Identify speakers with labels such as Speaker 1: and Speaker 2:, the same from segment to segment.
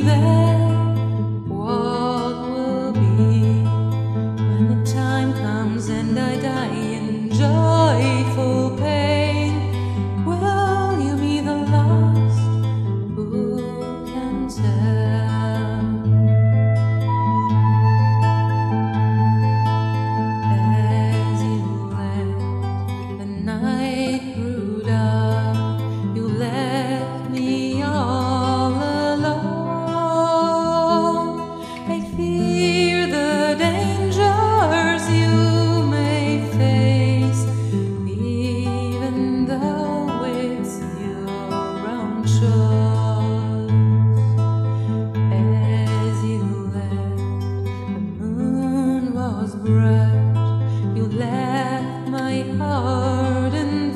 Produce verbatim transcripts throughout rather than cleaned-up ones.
Speaker 1: there? What will be when the time comes and I die in joyful pain? Will you be the last? Who can tell? As you left, the night grew dark. You left me all alone. I fear the dangers you may face, even though it's your own choice. As you left, the moon was bright. You left my heart in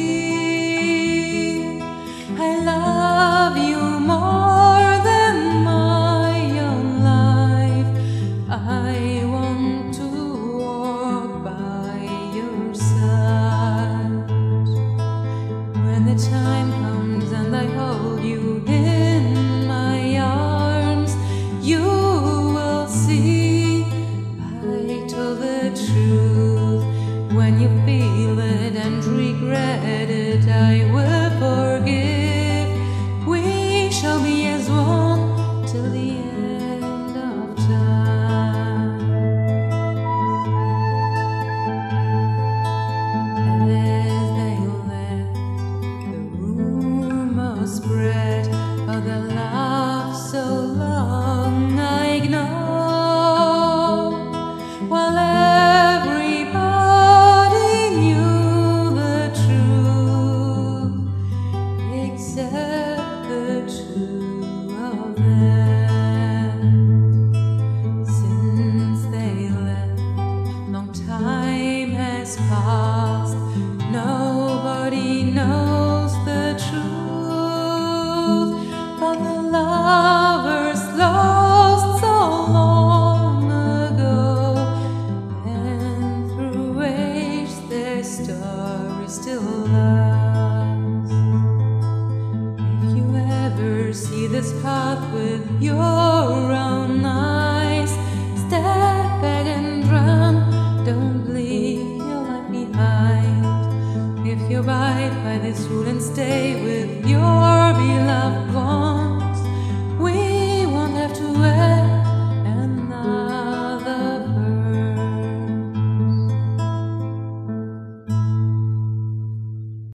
Speaker 1: fear. I love you more than my own life. I want to walk by your side. When the time comes and I hold you in my arms, you will see I told the truth. When you feel it and regret it, I will forgive. We shall be as one till the end of time. As they left, the rumor spread of the love so long ignored, while everybody knew the truth except the two of them. Since they left, long time has passed. Nobody knows the truth, but the lovers lost so long ago, and through age their story still lasts. If you ever see this path with your own eyes, step back and run. Don't leave your life behind. If you abide by this rule and stay with your